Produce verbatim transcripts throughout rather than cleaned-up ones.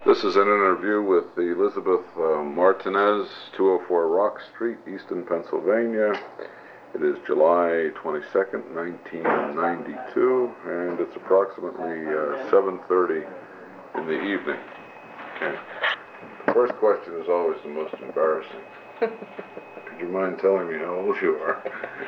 This is an interview with Elizabeth uh, Martinez, two oh four Rock Street, Easton, Pennsylvania. It is July twenty-second, nineteen ninety-two, and it's approximately uh, seven thirty in the evening. Okay. The first question is always the most embarrassing. Could you mind telling me how old you are?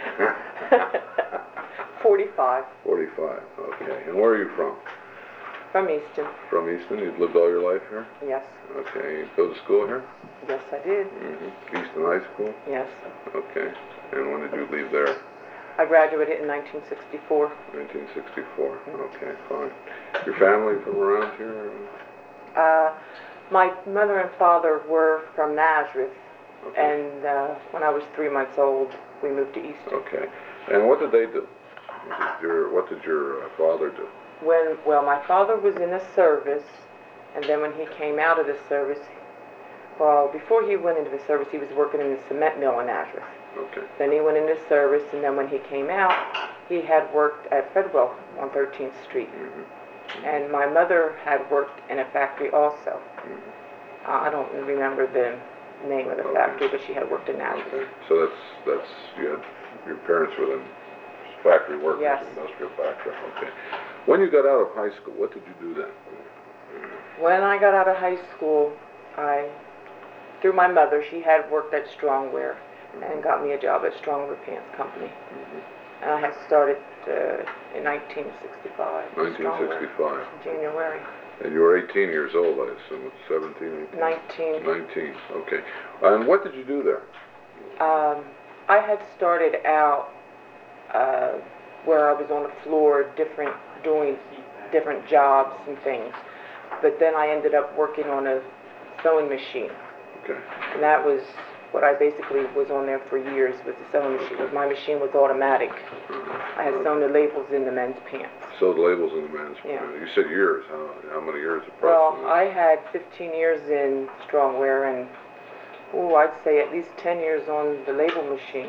forty-five. forty-five, okay. And where are you from? From Easton. From Easton? You've lived all your life here? Yes. Okay. You go to school here? Yes, I did. Mm-hmm. Easton High School? Yes. Okay. And when did you leave there? I graduated in nineteen sixty-four. nineteen sixty-four. Okay, fine. Your family from around here? Uh, my mother and father were from Nazareth, Okay. and uh, when I was three months old, we moved to Easton. Okay. And what did they do? What did your, what did your uh, father do? When, well, my father was in the service, and then when he came out of the service, well, before he went into the service, he was working in the cement mill in Nazareth. Okay. Then he went into service, and then when he came out, he had worked at Fedwell on thirteenth Street. Mm-hmm. And my mother had worked in a factory also. Mm-hmm. Uh, I don't remember the name of the Okay. factory, but she had worked in Nazareth. Okay. So that's, that's, you had, your parents were then factory workers, Yes. industrial background. Okay. When you got out of high school, what did you do then? When I got out of high school, I, through my mother, she had worked at Strongwear and got me a job at Strongwear Pants Company. Mm-hmm. And I had started uh, in nineteen sixty-five. nineteen sixty-five. January. And you were eighteen years old, I assume. It's seventeen, eighteen? nineteen. nineteen, okay. And what did you do there? Um, I had started out uh, where I was on the floor, different, doing different jobs and things. But then I ended up working on a sewing machine. Okay. And that was what I basically was on there for years, was the sewing machine. Okay. My machine was automatic. Uh-huh. I had sewn the labels in the men's pants. Sewed labels in the men's Yeah. pants. You said years. How, how many years Well, approximately? I had fifteen years in Strongwear and, oh, I'd say at least ten years on the label machine.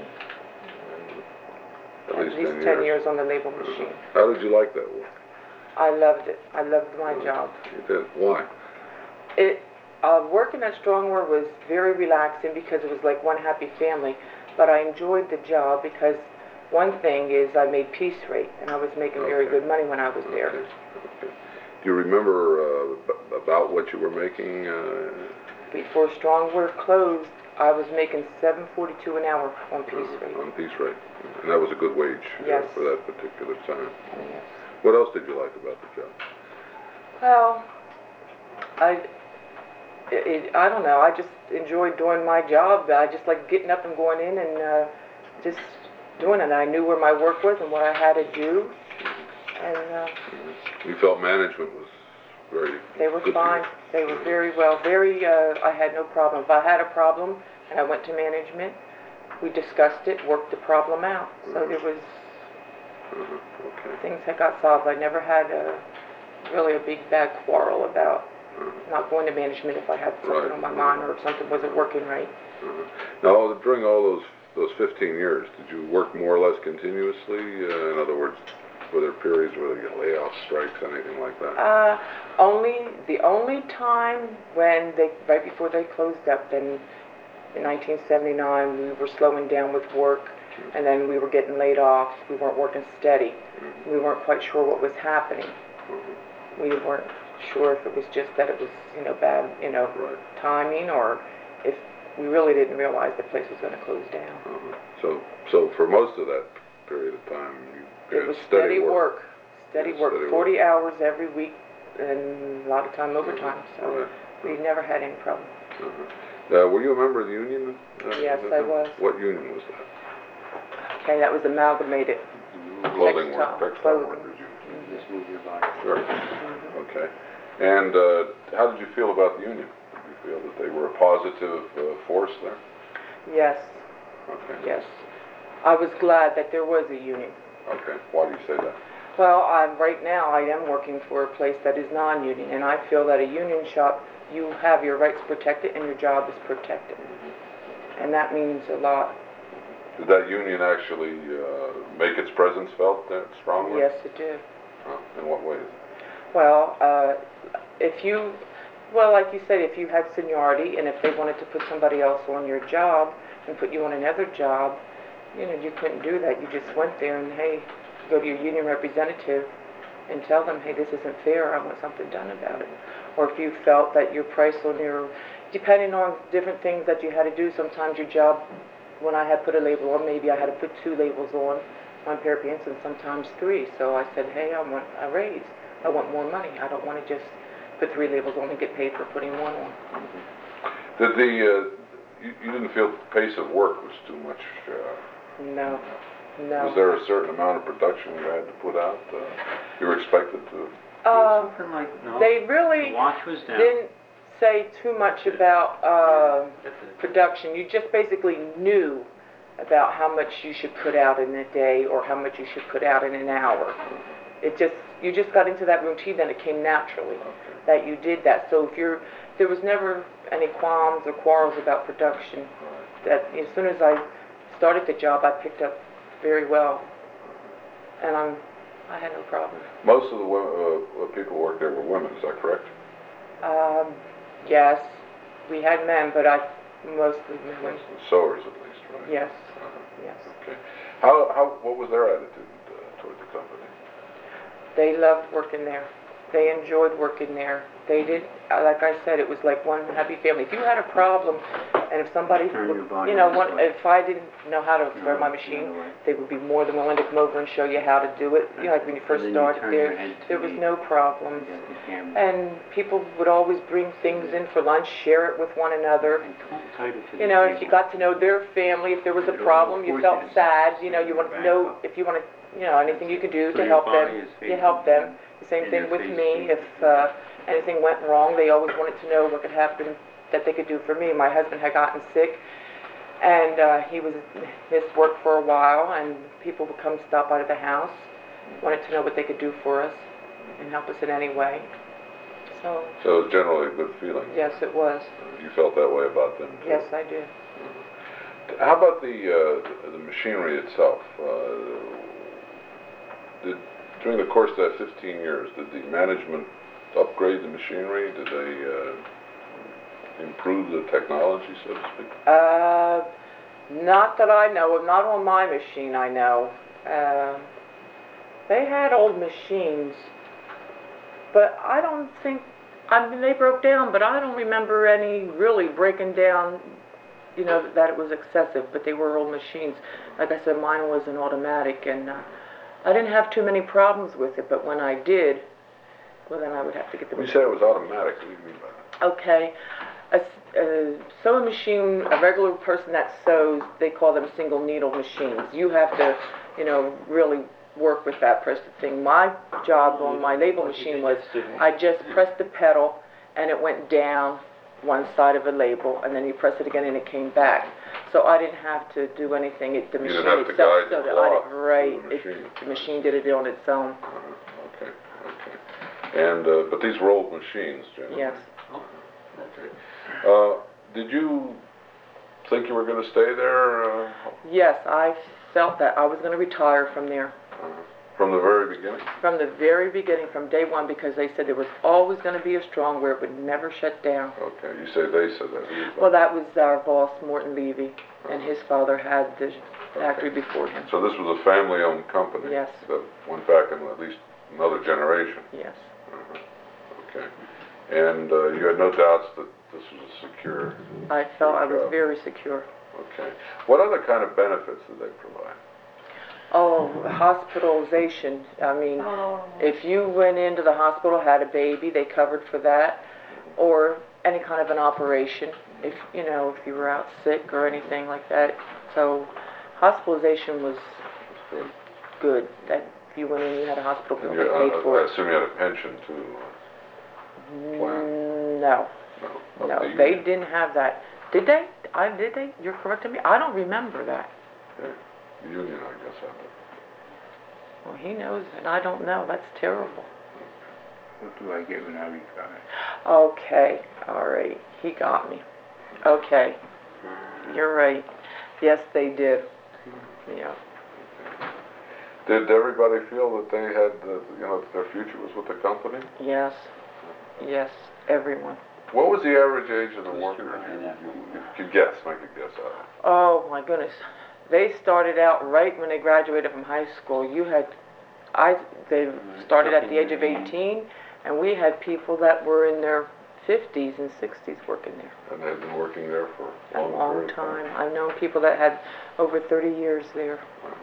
At, At least, least ten, ten years. years on the label Uh-huh. machine. How did you like that work? I loved it. I loved my Uh-huh. job. You did. Why? It uh, working at Strongwear was very relaxing because it was like one happy family. But I enjoyed the job because one thing is I made piece rate, and I was making very Okay. good money when I was there. Okay. Okay. Do you remember uh, b- about what you were making? Uh, Before Strongwear closed, I was making seven forty-two an hour on piece uh, rate. on piece rate. And that was a good wage uh, Yes. for that particular time. Yes. What else did you like about the job? Well, I, it, I don't know. I just enjoyed doing my job. I just like getting up and going in and uh, just doing it. I knew where my work was and what I had to do, and uh, You felt management was very they were good to fine. you. They were very well. Very. Uh, I had no problem. If I had a problem and I went to management, we discussed it, worked the problem out. So there was Uh-huh. Okay. things that got solved. I never had a really a big bad quarrel about Uh-huh. not going to management if I had something Right. on my mind or if something wasn't working right. Uh-huh. Now, during all those those fifteen years, did you work more or less continuously? Uh, in other words, were there periods where you get layoffs, strikes, anything like that? Uh, only the only time when they right before they closed up, then in nineteen seventy-nine we were slowing down with work, and then we were getting laid off. We weren't working steady. Mm-hmm. We weren't quite sure what was happening. Uh-huh. We weren't sure if it was just that it was you know bad you know Right. timing, or if we really didn't realize the place was going to close down. Uh-huh. So, so for most of that period of time, you It had was steady steady work. work, steady Yeah, work, steady forty hours every week, and a lot of time overtime. So Right. we never had any problem. Uh-huh. Uh, were you a member of the union? Uh, Yes, at that I time? was. What union was that? Okay, that was amalgamated. Clothing Textile. work, textile Clothing. workers union. Just move your body. Sure. Mhm. Okay. And uh, how did you feel about the union? Did you feel that they were a positive uh, force there? Yes, Okay. yes. I was glad that there was a union. Okay. Why do you say that? Well, I'm, right now I am working for a place that is non-union, and I feel that a union shop, you have your rights protected and your job is protected. And that means a lot. Did that union actually uh, make its presence felt there strongly? Yes, it did. Uh, in what ways? Well, uh, if you, Well, like you said, if you had seniority and if they wanted to put somebody else on your job and put you on another job, you know, you couldn't do that. You just went there and, hey, go to your union representative and tell them, hey, this isn't fair, I want something done about it. Or if you felt that your price on your, depending on different things that you had to do, sometimes your job, when I had put a label on, maybe I had to put two labels on, one pair of pants, and sometimes three. So I said, hey, I want a raise. I want more money. I don't want to just put three labels on and get paid for putting one on. Did the, uh, you, you didn't feel the pace of work was too much? Uh, no, no. Was there a certain amount of production you had to put out? Uh, you were expected to? Uh, Something like, no, they really the watch was down. didn't say too much about uh, production. You just basically knew about how much you should put out in a day or how much you should put out in an hour. It just, you just got into that routine, then it came naturally that you did that. So if you're, there was never any qualms or quarrels about production. That as soon as I started the job, I picked up very well, and I'm, I had no problem. Most of the uh, people who worked there were women, is that correct? Um, yes, we had men, but I mostly women. Sewers at least, right? Yes, Uh-huh. yes. Okay. How, how, what was their attitude uh, toward the company? They loved working there. They enjoyed working there. They did, uh, like I said, it was like one happy family. If you had a problem, and if somebody, Turn your body you know, this one, way. if I didn't know how to repair my No, machine, the other way. they would be more than willing to come over and show you how to do it. You know, like when you first And then you started turn your there, head to there was the- no problems. You got the camera. And people would always bring things in for lunch, share it with one another. And hold tighter to You the know, if you table. got to know their family, if there was a It will problem, you force felt you to sad, you know, bring you your wanted to back know up. if you wanted, you know, anything you could do So to your help body them, is you facing help them. The same and thing your with face me, facing if uh, anything went wrong, they always wanted to know what could happen that they could do for me. My husband had gotten sick, and uh, he was missed work for a while, and people would come stop by to the house, wanted to know what they could do for us and help us in any way. So, So it was generally a good feeling. yes, it was. You felt that way about them too? Yes, I did. How about the, uh, the machinery itself? Uh, did, during the course of that fifteen years, did the management upgrade the machinery? Did they uh, improve the technology, so to speak? Uh, not that I know of, not on my machine I know. Uh, they had old machines, but I don't think, I mean, they broke down, but I don't remember any really breaking down, you know, that it was excessive, but they were old machines. Like I said, mine was an automatic, and uh, I didn't have too many problems with it, but when I did, well, then I would have to get the You machine. said it was automatic. What do you mean by that? Okay, a, s- a sewing machine, a regular person that sews, they call them single needle machines. You have to, you know, really work with that, press the thing. My job on my label machine was, I just pressed the pedal and it went down one side of a label, and then you press it again and it came back. So I didn't have to do anything. It, the You machine didn't have to itself guide the sewed it. I cloth didn't- Right, through the it, machine. the machine did it on its own. Uh-huh. Okay, okay. And, uh, but these were old machines, generally? Yes. Okay. Uh, did you think you were gonna stay there, uh, Yes, I felt that I was going to retire from there. uh, from the very beginning? From the very beginning, from day one, because they said there was always going to be a strong where it would never shut down. Okay, you say they said that. Who was that? Well, that was our boss, Morton Levy, and his father had the factory before him. So this was a family-owned company? Yes. That went back in at least another generation? Yes. Uh-huh. Okay. And uh, you had no doubts that this was a secure? I felt I was job? very secure. Okay. What other kind of benefits did they provide? Oh, hospitalization. I mean, if you went into the hospital, had a baby, they covered for that, or any kind of an operation, if, you know, if you were out sick or anything like that. So hospitalization was good. That if you went in, you had a hospital bill, And they you, paid uh, for I it. assume you had a pension too? plan? Mm, No, No. no, Of the they union? didn't have that. Did they? I, did they? You're correcting me? I don't remember that. Okay. The union, I guess, had it. Well, he knows and I don't know. That's terrible. What do I get when I retire? Okay, all right. He got me. Okay, you're right. Yes, they did. Yeah. Did everybody feel that they had, uh, you know, that their future was with the company? Yes. Yes. Everyone. What was the average age of the workers? You, you, you could guess, make a guess out of it. Oh my goodness. They started out right when they graduated from high school. You had, I, they started at the age of eighteen, and we had people that were in their fifties and sixties working there. And they've been working there for A long, long period of time. I've known people that had over thirty years there.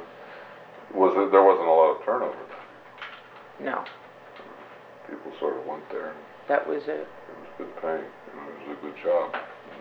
Was it, there wasn't a lot of turnover then? No, People sort of went there. that was it. It was good paying. You know, it was a good job.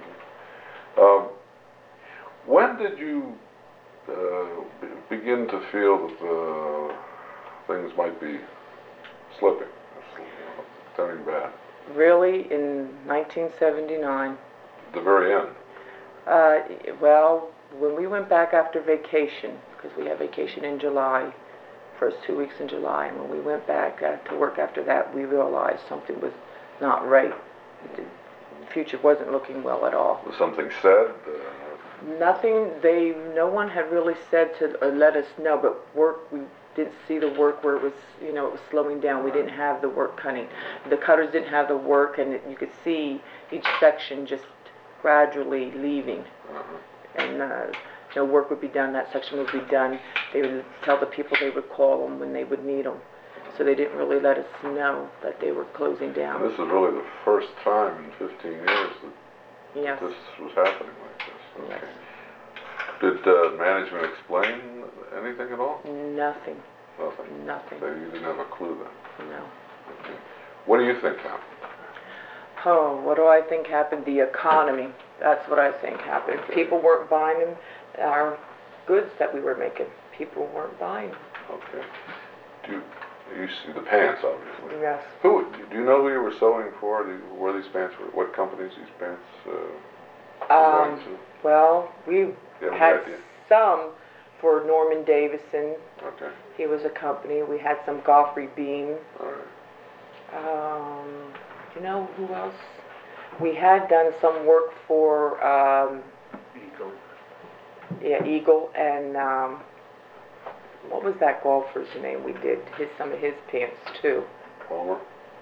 Um, when did you uh, be- begin to feel that uh, things might be slipping, turning bad? Really, in nineteen seventy-nine. At the very end. Uh, well, when we went back after vacation, because we have vacation in July, first two weeks in July, and when we went back uh, to work after that, we realized something was not right. The future wasn't looking well at all. Was something said? Uh, Nothing, they, no one had really said to or let us know, but work, we didn't see the work where it was, you know, it was slowing down. We didn't have the work cutting. The cutters didn't have the work, and it, you could see each section just gradually leaving. uh-huh. And, uh, you know, work would be done, that section would be done. They would tell the people they would call them when they would need them. So they didn't really let us know that they were closing And down. this is really the first time in fifteen years that Yes, this was happening like this. yes. Did uh, management explain anything at all? Nothing, Nothing. nothing, So you didn't have a clue then. no. Okay. What do you think happened? Oh, what do I think happened? The economy. That's what I think happened. Okay. People weren't buying them, our goods that we were making. People weren't buying them. Okay. Do you, you see the pants, obviously. Yes. Who, do you know who you were sewing for? Do you, where these pants were, what companies these pants, uh, were Um, going to? well, we You have had any idea? some for Norman Davison. Okay, He was a company. We had some Goffrey Beam. all right. Um, do you know who else? We had done some work for, um, Eagle. yeah, Eagle and, um, what was that golfer's name? We did his, some of his pants too. Palmer?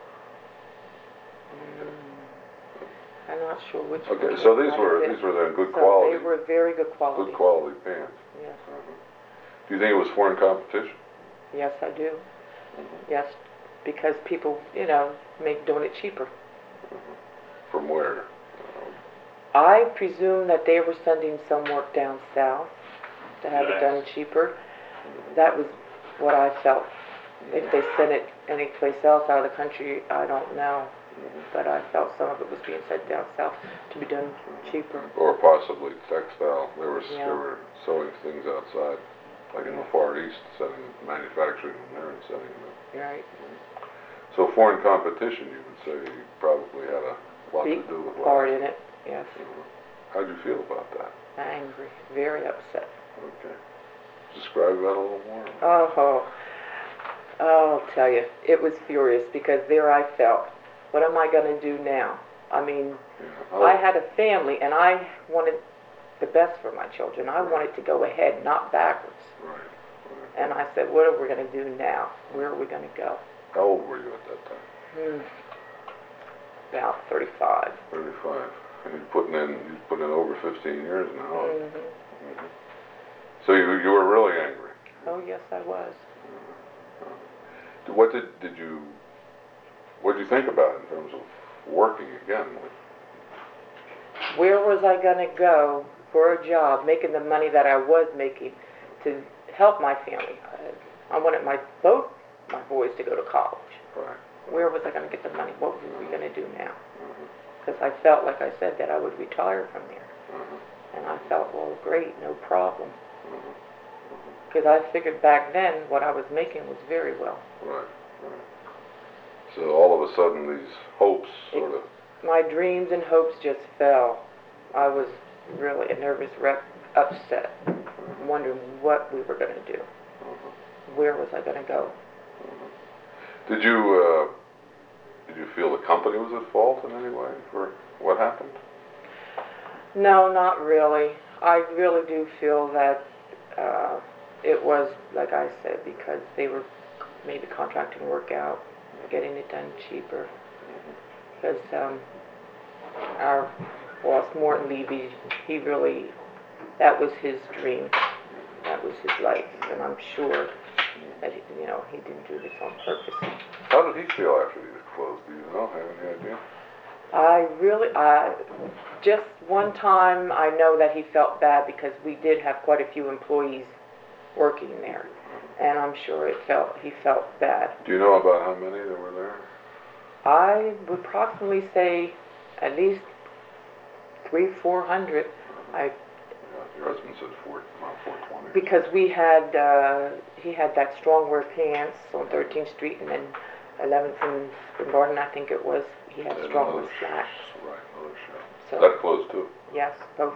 Mm, I'm not sure which one. Okay, so was these one were, of it. these were then good So quality, they were very good quality. good quality pants. Yes, Uh-huh. Do you think it was foreign competition? yes, I do. Yes, because people, you know, make doing it cheaper. From where? I presume that they were sending some work down south to have it done cheaper. That was what I felt. If they sent it anyplace else out of the country, I don't know. But I felt some of it was being sent down south to be done cheaper. Or possibly textile. They were, Yeah. they were sewing things outside, like in the Far East, sending, manufacturing them there and sending them in. Right. So foreign competition, you would say, probably had a lot to Big do with what part happened. in it, yes. How'd you feel about that? Angry, very upset. Okay. Describe that a little more. Oh, oh, I'll tell you, it was furious because there I felt, what am I gonna do now? I mean, Yeah. I had a family and I wanted the best for my children. I wanted to go ahead, not backwards. Right, right. And I said, what are we gonna do now? Where are we gonna go? How old were you at that time? Hmm. About thirty-five. thirty-five. And you're putting in, you're putting in over fifteen years now. Mm-hmm. So you, you were really angry. Oh, yes, I was. What did, did you, what did you think about it in terms of working again? Where was I gonna go for a job, making the money that I was making to help my family? I, I wanted my both my boys to go to college. Right. Where was I gonna get the money? What were we gonna do now? Because I felt, like I said, that I would retire from there. And I felt, well, great, no problem. Because I figured back then what I was making was very well. Right, right. So all of a sudden these hopes sort of, My dreams and hopes just fell. I was really a nervous wreck, upset, wondering what we were going to do. Where was I going to go? did you, uh, did you feel the company was at fault in any way for what happened? No, not really. I really do feel that uh, it was, like I said, because they were maybe contracting work out, getting it done cheaper. Because um, Morton Levy, he really, that was his dream. That was his life, and I'm sure that, he, you know, he didn't do this on purpose. How did he feel after these closed? Do you know? Have any idea? I really, I, just one time I know that he felt bad because we did have quite a few employees working there, and I'm sure it felt, he felt bad. Do you know about how many that were there? I would approximately say at least three, four hundred. I, Yeah, your husband said four, about four twenty. because we had, uh, he had that Strongwear Pants on thirteenth Street, and then eleventh and Gordon, I think it was, he had And Strongwear another sh- Slacks. Right, another shop. So, That closed too. yes, both.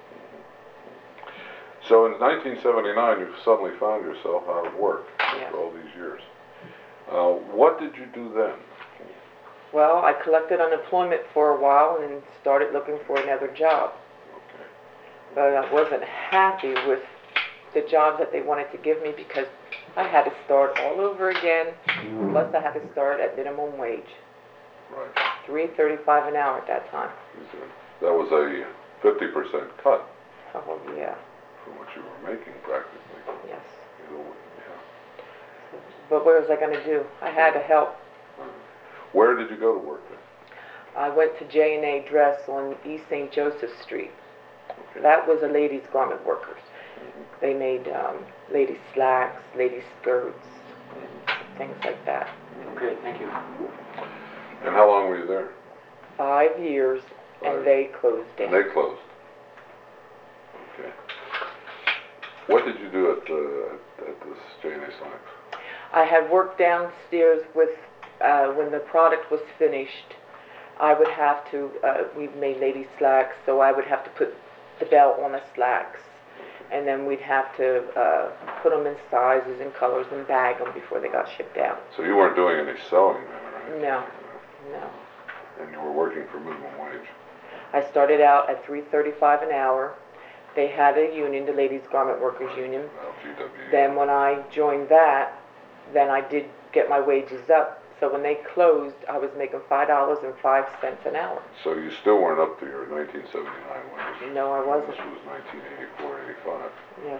So in nineteen seventy-nine, you suddenly found yourself out of work Yes. after all these years. Uh, what did you do then? Well, I collected unemployment for a while and then started looking for another job. Okay. But I wasn't happy with the job that they wanted to give me because I had to start all over again, plus I had to start at minimum wage, Right. three thirty-five an hour at that time. Okay. That was a fifty percent cut Oh, yeah, from what you were making practically. yes. You know, yeah. But what was I gonna do? I had to help. Where did you go to work then? I went to J and A Dress on East Saint Joseph Street. Okay. That was a ladies' garment workers. They made um, ladies' slacks, ladies' skirts, things like that. Okay, thank you. And how long were you there? Five years, Five. and they closed And down. they closed. Okay. What did you do at the at, at this J and A Slacks? I had worked downstairs with, uh, when the product was finished, I would have to, uh, we made ladies' slacks, so I would have to put the belt on the slacks. And then we'd have to uh, put them in sizes and colors and bag them before they got shipped out. So you weren't doing any sewing then, right? No, no. And you were working for minimum wage. I started out at three thirty-five an hour. They had a union, the Ladies Garment Workers Union. L G W. Then when I joined that, then I did get my wages up. So when they closed, I was making five dollars and five cents an hour. So you still weren't up to your nineteen seventy-nine wages. No, I wasn't. This was nineteen eighty-four, eighty-five. Yes.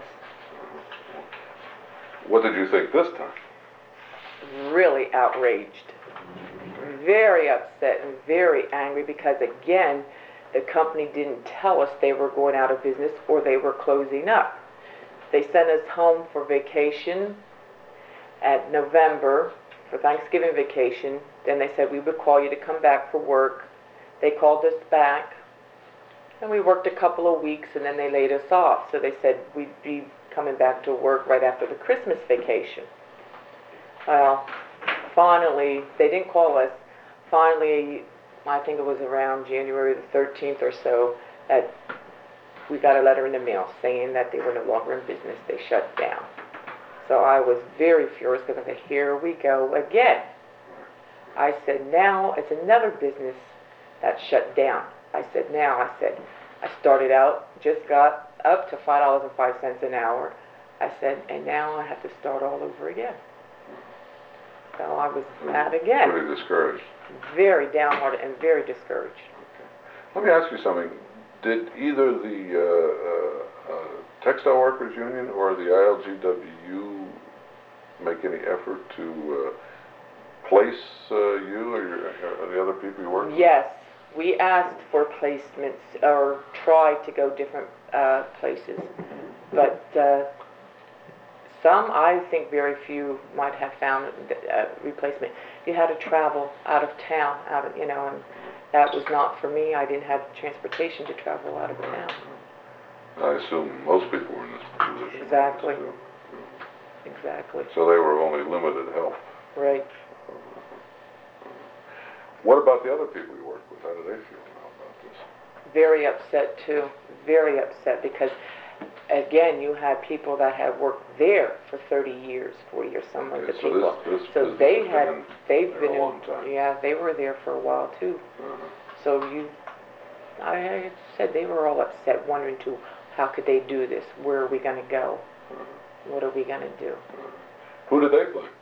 What did you think this time? Really outraged. Very upset and very angry because, again, the company didn't tell us they were going out of business or they were closing up. They sent us home for vacation at November, for Thanksgiving vacation. Then they said we would call you to come back for work. They called us back, and we worked a couple of weeks, and then they laid us off. So they said we'd be coming back to work right after the Christmas vacation. Well, finally, they didn't call us. Finally, I think it was around January the thirteenth or so, that we got a letter in the mail saying that they were no longer in business. They shut down. So I was very furious because I said, here we go again. I said, now it's another business that shut down. I said, now, I said, I started out, just got up to five dollars and five cents an hour. I said, and now I have to start all over again. So I was mad again. Pretty discouraged. Very downhearted and very discouraged. Let me ask you something. Did either the uh, uh, uh, Textile Workers Union or the I L G W make any effort to uh, place uh, you or, your, or the other people you work with? Yes, we asked for placements or tried to go different uh, places, but uh, some, I think very few might have found a replacement. You had to travel out of town, out of, you know, and that was not for me. I didn't have transportation to travel out of town. I assume most people were in this position. Exactly. So, Exactly. so they were only limited help. Right. What about the other people you worked with? How did they feel now about this? Very upset too. Very upset because, again, you had people that had worked there for thirty years, forty years, some of Okay, the so people. this, this So business they has had, been in they've there been a long in, time. yeah, they were there for a while too. Uh-huh. So you, I, I said they were all upset, wondering too, how could they do this? Where are we gonna go? Uh-huh. What are we gonna do? Uh-huh. Who did they blame?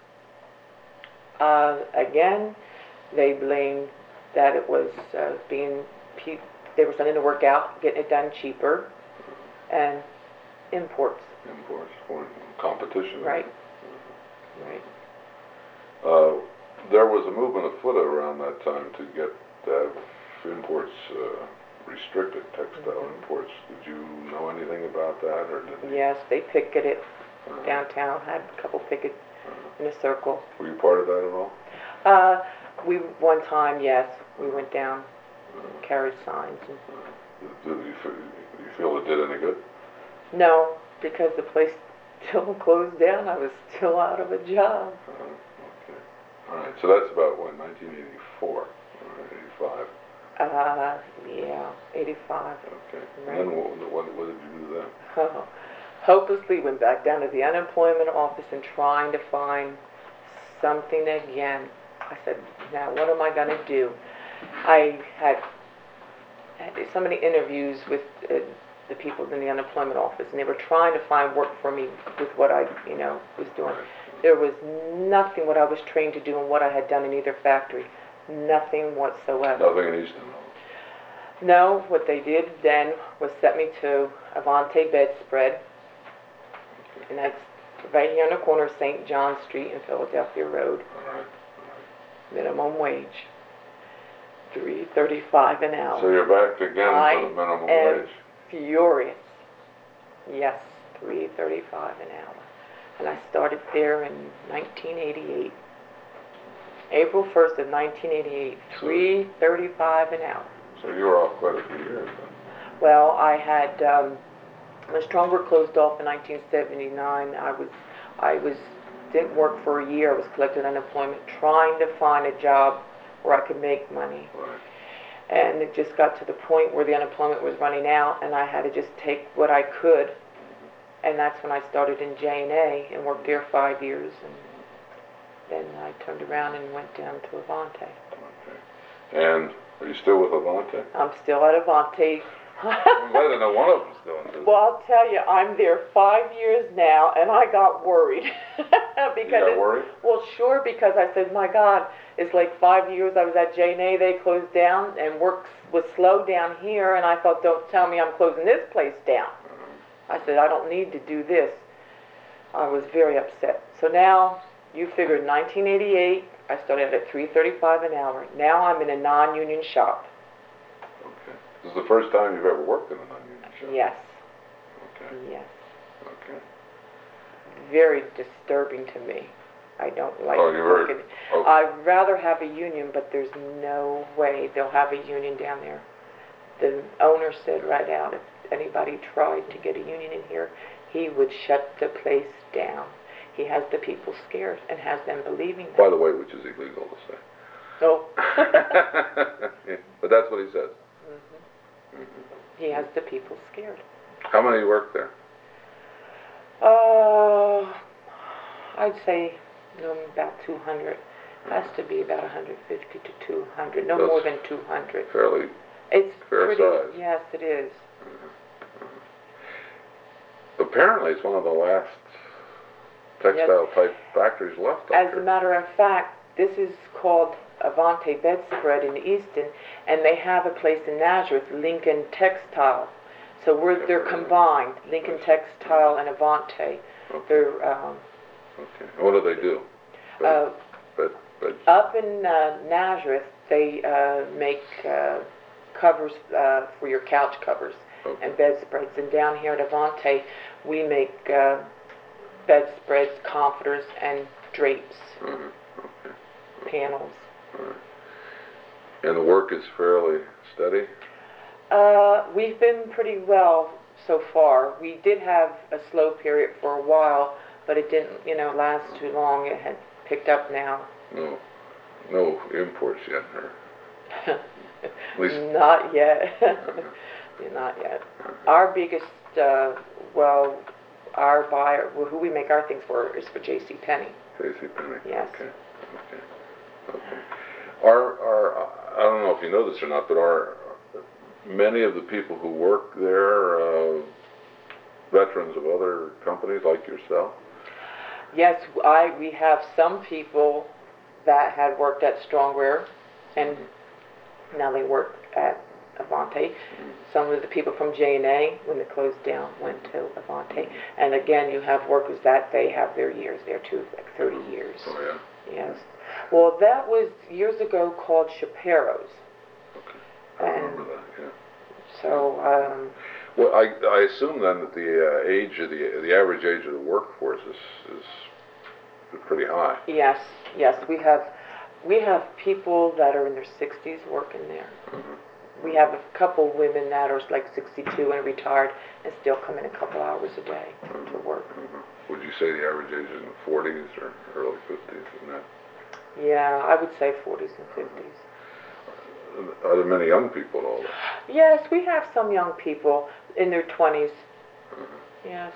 Uh, again, they blamed that it was uh, being pe- they were starting to work out, getting it done cheaper, and imports. Imports, foreign competition. Right. Right. Uh, there was a movement afoot around that time to get uh, imports uh, restricted, textile Mm-hmm. imports. Did you know anything about that, or did you? Yes, they picketed Uh, downtown, had a couple pickets uh, in a circle. were you part of that at all? Uh, we, one time, yes, we went down, carried signs. And, Did you, fe- do you feel it did any good? no, because the place still closed down, I was still out of a job. Uh, okay. All right. So that's about what, nineteen eighty-four, or eighty-five. Uh, yeah, eighty-five. Okay. Right. And then what, what, what did you do then? Oh, hopelessly went back down to the unemployment office and trying to find something again. I said, now what am I going to do? I had, had so many interviews with uh, the people in the unemployment office, and they were trying to find work for me with what I, you know, was doing. There was nothing what I was trained to do and what I had done in either factory. Nothing whatsoever. Nothing in Easton. No, what they did then was set me to Avante Bedspread, and that's right here on the corner of Saint John Street and Philadelphia Road. All right. Minimum wage, three thirty-five an hour. So you're back again I to the minimum am wage. furious. Yes, three thirty-five an hour, and I started there in nineteen eighty-eight. April first of nineteen eighty-eight, three thirty-five an hour. So you were off quite a few years then. Well, I had um, when Strongwork closed off in nineteen seventy-nine. I was, I was, didn't work for a year. I was collecting unemployment, trying to find a job where I could make money. Right. And it just got to the point where the unemployment was running out, and I had to just take what I could. And that's when I started in J and A and worked there five years. And then I turned around and went down to Avante. Okay. And are you still with Avante? I'm still at Avante. I'm glad to know one of them's still in business. Well, I'll tell you, I'm there five years now, and I got worried. because You got it- worried? Well, sure, because I said, my God, it's like five years I was at J and A, they closed down, and work was slow down here, and I thought, don't tell me I'm closing this place down. I said, I don't need to do this. I was very upset. So now, you figure nineteen eighty-eight, I started at three thirty-five an hour. Now I'm in a non-union shop. Okay. This is the first time you've ever worked in a non-union shop? Yes, Okay. yes. Okay. Very disturbing to me. I don't like Oh, you're very- working. oh. I'd rather have a union, but there's no way they'll have a union down there. The owner said right out, if anybody tried to get a union in here, he would shut the place down. He has the people scared and has them believing that. By the way, which is illegal to say. Oh. Yeah, but that's what he says. Mhm. He has the people scared. How many work there? Uh, I'd say no, about two hundred. Has to be about one hundred fifty to two hundred, no That's more than two hundred. Fairly. It's fair pretty, size. yes, it is. Apparently, it's one of the last textile type factories left up As a here. matter of fact, this is called Avante Bedspread in Easton, and they have a place in Nazareth, Lincoln Textile. So we're, they're combined, Lincoln Textile and Avante. Okay. They're um, Okay. And what do they do? Bed, uh, bed, bed. up in uh, Nazareth. They uh, make uh, covers uh, for your couch covers Okay. and bedspreads. And down here at Avante, we make uh, bedspreads, comforters, and drapes, Mhm. Okay. panels. All right. And the work is fairly steady? Uh, we've been pretty well so far. We did have a slow period for a while, but it didn't, you know, last too long. It had picked up now. No. No imports yet, or at least. Not yet. Not yet. Our biggest, uh, well, our buyer, well, who we make our things for, is for J C Penney. J C Penney. Yes. Okay. Okay. Okay. Are are I don't know if you know this or not, but are many of the people who work there uh, veterans of other companies like yourself? Yes, I. We have some people that had worked at Strongwear, and now they work at Avanti. Some of the people from J and A, when it closed down, went to Avanti. And again, you have workers that they have their years there too, like thirty years. Oh, yeah? Yes. Well, that was years ago called Shapero's. Okay. I remember that, yeah. So, um, Well, I, I assume then that the uh, age of the, the average age of the workforce is, is pretty high. yes, yes, we have, we have people that are in their sixties working there. Mm-hmm. We have a couple women that are like sixty-two and retired and still come in a couple hours a day Mm-hmm. to work. Mm-hmm. Would you say the average age is in the forties or early fifties, isn't that? Yeah, I would say forties and fifties. Are there many young people at all? Yes, we have some young people in their twenties. Mm-hmm. Yes.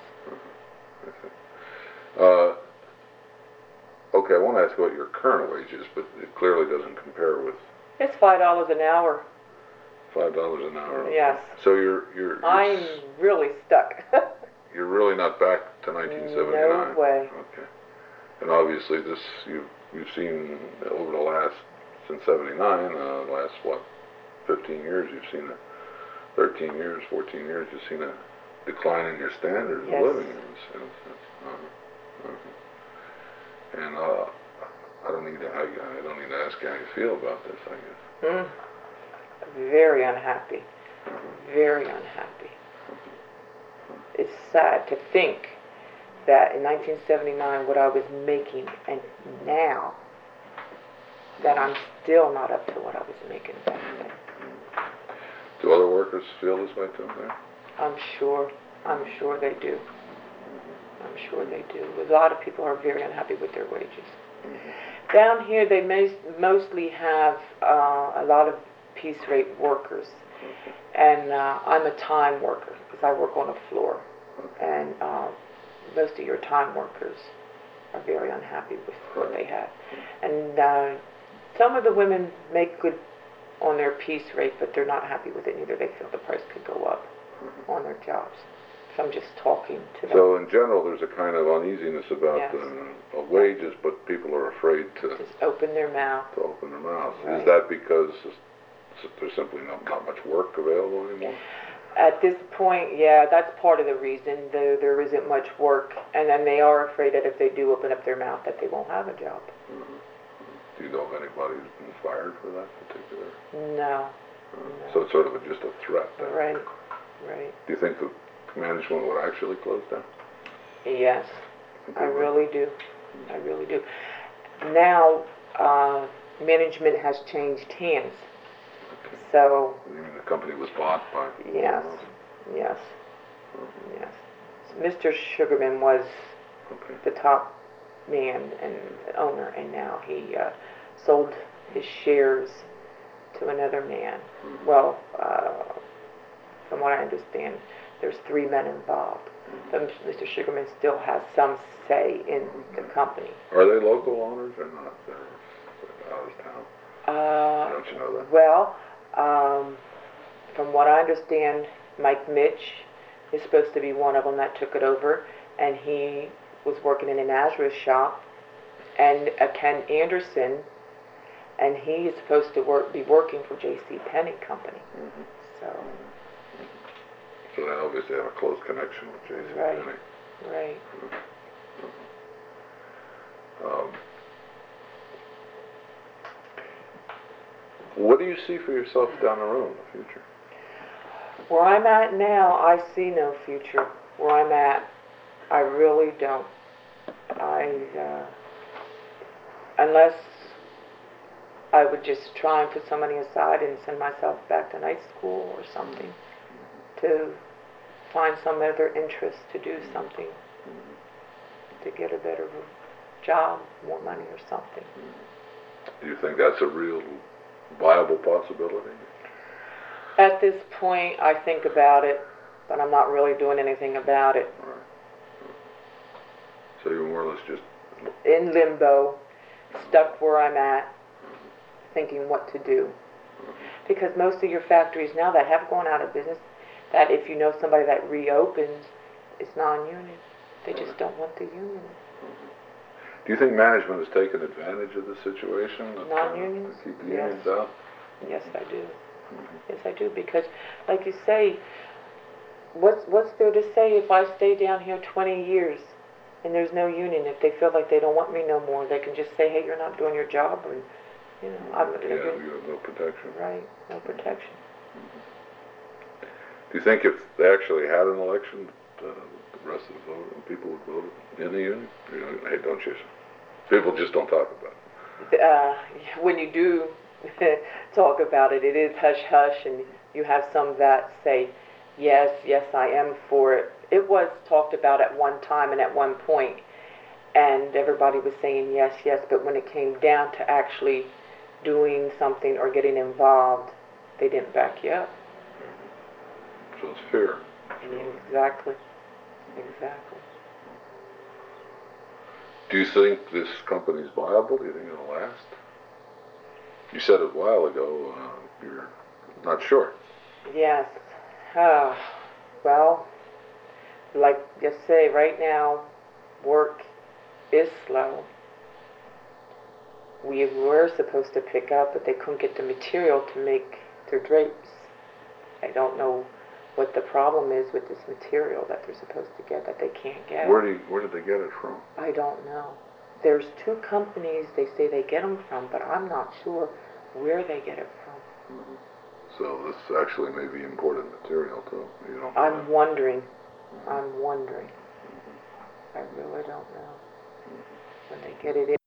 Mm-hmm. Uh, okay, I want to ask about your current wages, but it clearly doesn't compare with It's five dollars an hour. five dollars an hour. Yes. So you're you're you're, I'm really stuck. you're really not back to nineteen seventy-nine. No way. Okay. And obviously, this you you've seen over the last since seventy-nine, uh, last what, fifteen years, you've seen a thirteen years, fourteen years, you've seen a decline in your standards Yes. of living in a sense. Uh, uh, and uh, I don't need to I, I don't need to ask you how you feel about this, I guess. Mm. Very unhappy. Very unhappy. It's sad to think that in nineteen seventy-nine what I was making and now that I'm still not up to what I was making back then. Do other workers feel this way too? There? I'm sure. I'm sure they do. I'm sure they do. A lot of people are very unhappy with their wages. Mm-hmm. Down here they may, mostly have uh, a lot of piece rate workers. And uh, I'm a time worker because I work on a floor. And uh, most of your time workers are very unhappy with what they have. And uh, some of the women make good on their piece rate, but they're not happy with it either. They feel the price could go up on their jobs. So I'm just talking to them. So in general, there's a kind of uneasiness about Yes. uh, wages, but people are afraid to, Just open their mouth. to open their mouths. Right. Is that because there's simply not, not much work available anymore? At this point, yeah, that's part of the reason. There, there isn't much work, and then they are afraid that if they do open up their mouth, that they won't have a job. Mm-hmm. Do you know of anybody who's been fired for that particular? No. Uh, no. So it's sort of a, just a threat. Then. Right, right. Do you think the management would actually close down? Yes, I would. really do. I really do. Now, uh, management has changed hands. Okay. So, You mean the company was bought by? yes, yes, yes. Mister Sugarman was Okay. the top man and owner, and now he uh, sold his shares to another man. Mm-hmm. Well, uh, from what I understand, there's three men involved. But Mister Sugarman still has some say in the company. Are they local owners or not? They're out of town. Uh, Don't you know that? well, um, from what I understand, Mike Mitch is supposed to be one of them that took it over, and he was working in a Nazareth shop, and uh, Ken Anderson, and he is supposed to work, be working for J C Penney Company. Mm-hmm. So, So they obviously have a close connection with J C Right. Penney. right. Um, what do you see for yourself down the road in the future? Where I'm at now, I see no future. Where I'm at, I really don't. I, uh, unless I would just try and put some money aside and send myself back to night school or something to find some other interest to do something to get a better job, more money or something. Do you think that's a real viable possibility? At this point, I think about it, but I'm not really doing anything about it. All right. So you're more or less just In limbo, stuck where I'm at, thinking what to do. Because most of your factories now that have gone out of business, that if you know somebody that reopens, it's non-union. They just don't want the union. Do you think management has taken advantage of the situation? That, uh, Non-unions? to keep the Yes. unions out? Yes, I do. Yes, I do, because like you say, what's, what's there to say if I stay down here twenty years and there's no union? If they feel like they don't want me no more, they can just say, hey, you're not doing your job, and, you know, I'm Yeah, thinking, you have no protection. right, no protection. Do you think if they actually had an election, uh, the rest of the vote, people would vote in the union? You know, hey, don't you? People just don't talk about it. Uh, when you do talk about it, it is hush hush, and you have some that say, yes, yes, I am for it. It was talked about at one time and at one point, and everybody was saying yes, yes, but when it came down to actually doing something or getting involved, they didn't back you up. So it's fear. Exactly, exactly. Do you think this company's viable? Do you think it'll last? You said it a while ago, uh, you're not sure. Yes. Uh, well, like you say, right now, work is slow. We were supposed to pick up, but they couldn't get the material to make their drapes. I don't know what the problem is with this material that they're supposed to get that they can't get. Where do you, where did they get it from? I don't know. There's two companies they say they get them from, but I'm not sure where they get it from. Mm-hmm. So this actually may be imported material too. You don't know I'm that. wondering. I'm wondering. I really don't know. When they get it in.